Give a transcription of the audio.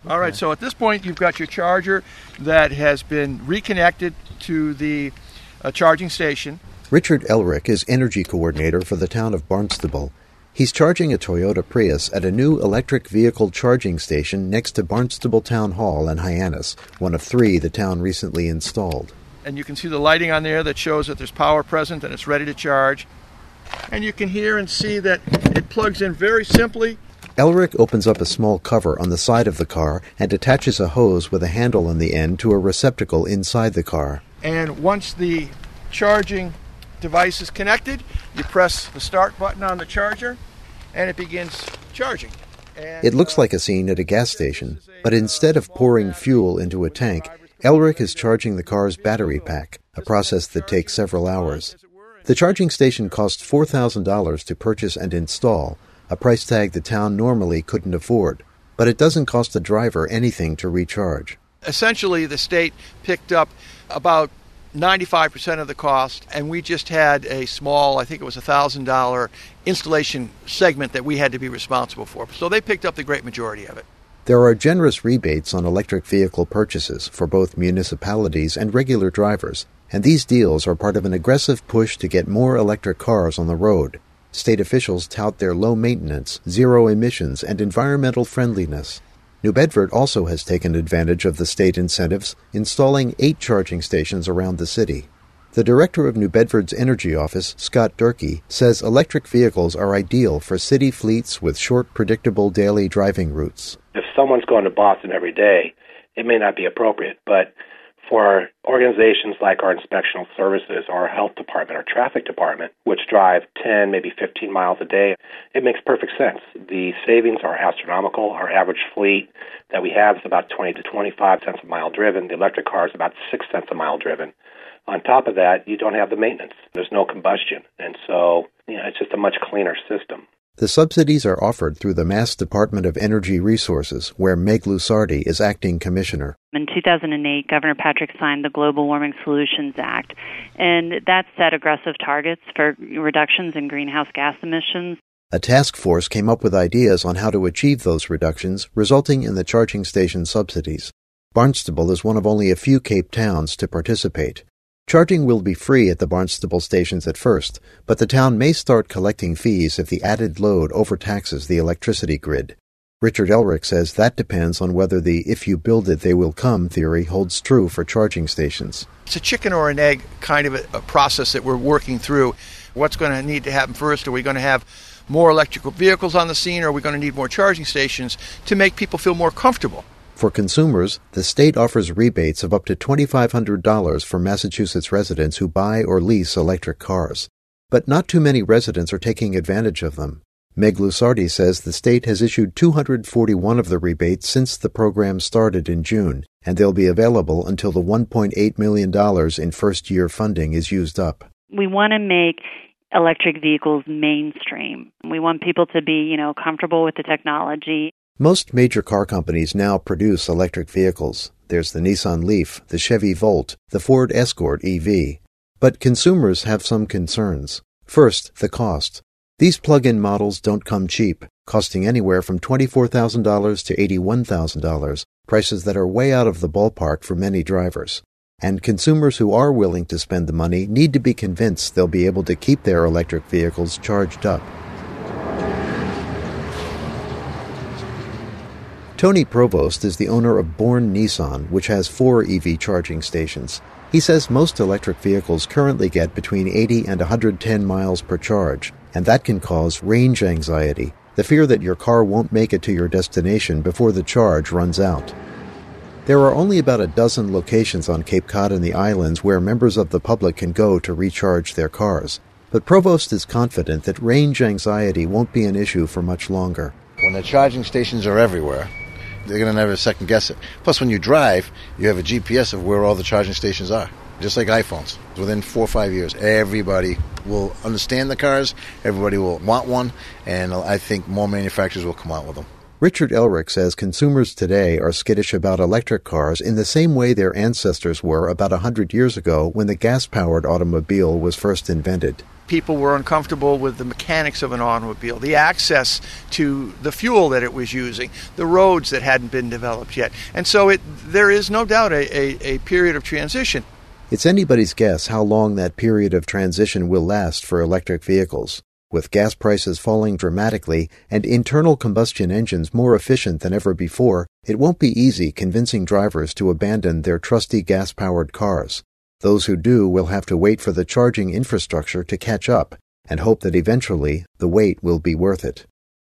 All right, so at this point you've got your charger that has been reconnected to the charging station. Richard Elrick is energy coordinator for the town of Barnstable. He's charging a Toyota Prius at a new electric vehicle charging station next to Barnstable Town Hall in Hyannis, one of 3 the town recently installed. And you can see the lighting on there that shows that there's power present and it's ready to charge. And you can hear and see that it plugs in very simply. Elrick opens up a small cover on the side of the car and attaches a hose with a handle on the end to a receptacle inside the car. And once the charging device is connected, you press the start button on the charger and it begins charging. And, it looks like a scene at a gas station, but instead of pouring fuel into a tank, Elrick is charging the car's battery pack, a process that takes several hours. The charging station cost $4,000 to purchase and install, a price tag the town normally couldn't afford, but it doesn't cost the driver anything to recharge. Essentially, the state picked up about 95% of the cost, and we just had a small, I think it was $1,000 installation segment that we had to be responsible for. So they picked up the great majority of it. There are generous rebates on electric vehicle purchases for both municipalities and regular drivers, and these deals are part of an aggressive push to get more electric cars on the road. State officials tout their low maintenance, zero emissions, and environmental friendliness. New Bedford also has taken advantage of the state incentives, installing 8 charging stations around the city. The director of New Bedford's energy office, Scott Durkee, says electric vehicles are ideal for city fleets with short, predictable daily driving routes. If someone's going to Boston every day, it may not be appropriate, but for organizations like our inspectional services, our health department, our traffic department, which drive 10, maybe 15 miles a day, it makes perfect sense. The savings are astronomical. Our average fleet that we have is about 20 to 25 cents a mile driven. The electric car is about 6 cents a mile driven. On top of that, you don't have the maintenance. There's no combustion. And so, it's just a much cleaner system. The subsidies are offered through the Mass Department of Energy Resources, where Meg Lusardi is acting commissioner. In 2008, Governor Patrick signed the Global Warming Solutions Act, and that set aggressive targets for reductions in greenhouse gas emissions. A task force came up with ideas on how to achieve those reductions, resulting in the charging station subsidies. Barnstable is one of only a few Cape towns to participate. Charging will be free at the Barnstable stations at first, but the town may start collecting fees if the added load overtaxes the electricity grid. Richard Elrick says that depends on whether the if you build it, they will come theory holds true for charging stations. It's a chicken or an egg kind of a process that we're working through. What's going to need to happen first? Are we going to have more electrical vehicles on the scene, or are we going to need more charging stations to make people feel more comfortable? For consumers, the state offers rebates of up to $2,500 for Massachusetts residents who buy or lease electric cars. But not too many residents are taking advantage of them. Meg Lusardi says the state has issued 241 of the rebates since the program started in June, and they'll be available until the $1.8 million in first-year funding is used up. We want to make electric vehicles mainstream. We want people to be, comfortable with the technology. Most major car companies now produce electric vehicles. There's the Nissan Leaf, the Chevy Volt, the Ford Escort EV. But consumers have some concerns. First, the cost. These plug-in models don't come cheap, costing anywhere from $24,000 to $81,000, prices that are way out of the ballpark for many drivers. And consumers who are willing to spend the money need to be convinced they'll be able to keep their electric vehicles charged up. Tony Provost is the owner of Bourne Nissan, which has 4 EV charging stations. He says most electric vehicles currently get between 80 and 110 miles per charge, and that can cause range anxiety, the fear that your car won't make it to your destination before the charge runs out. There are only about a dozen locations on Cape Cod and the islands where members of the public can go to recharge their cars, but Provost is confident that range anxiety won't be an issue for much longer. When the charging stations are everywhere, they're going to never second guess it. Plus, when you drive, you have a GPS of where all the charging stations are, just like iPhones. Within 4 or 5 years, everybody will understand the cars, everybody will want one, and I think more manufacturers will come out with them. Richard Elrick says consumers today are skittish about electric cars in the same way their ancestors were about 100 years ago when the gas-powered automobile was first invented. People were uncomfortable with the mechanics of an automobile, the access to the fuel that it was using, the roads that hadn't been developed yet. And so there is no doubt a period of transition. It's anybody's guess how long that period of transition will last for electric vehicles. With gas prices falling dramatically and internal combustion engines more efficient than ever before, it won't be easy convincing drivers to abandon their trusty gas-powered cars. Those who do will have to wait for the charging infrastructure to catch up and hope that eventually the wait will be worth it.